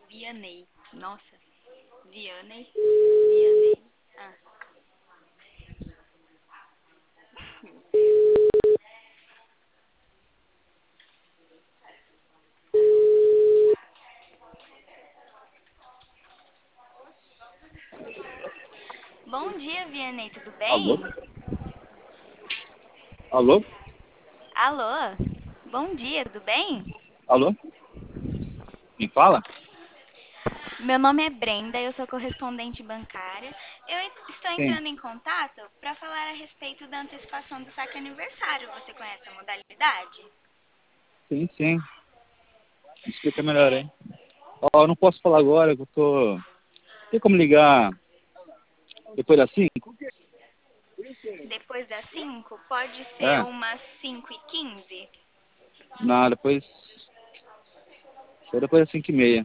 Vianney. Nossa, Vianney. Vianney. Ah, meu Deus. Bom dia, Vianney, tudo Alô? bem? Alô? Alô? Bom dia, tudo bem? Alô? Me fala? Meu nome é Brenda, eu sou correspondente bancária. Estou Sim, entrando em contato para falar a respeito da antecipação do saque aniversário. Você conhece a modalidade? sim. Me explica melhor É, aí. Ó, eu não posso falar agora, que eu tô... Tem como ligar depois das 5? depois das 5, pode ser É? umas 5h15. Não, depois... Só depois das 5h30.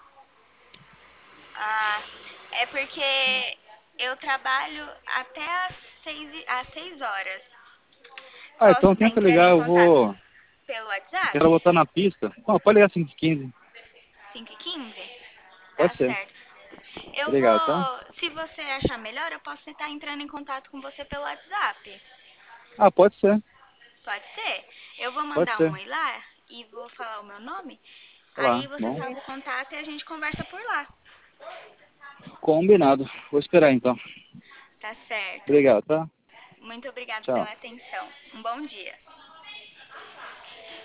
Ah, é porque eu trabalho até às 6 horas. Ah, Posso então estar tenta entrando ligar, em eu contato vou... pelo Eu quero WhatsApp? botar na pista. Não, pode ligar às 5h15. 5h15? Tá Pode ser. certo. Eu Obrigado, tá? vou, se você achar melhor, eu posso estar entrando em contato com você pelo WhatsApp. Ah, pode ser. Pode ser? Eu vou Pode mandar um ser. oi lá e vou falar o meu nome. Olá, Aí você bom. salva o contato e a gente conversa por lá. Combinado. Vou esperar então. Tá certo. Obrigado, tá? Muito obrigada Tchau. pela atenção. Um bom dia.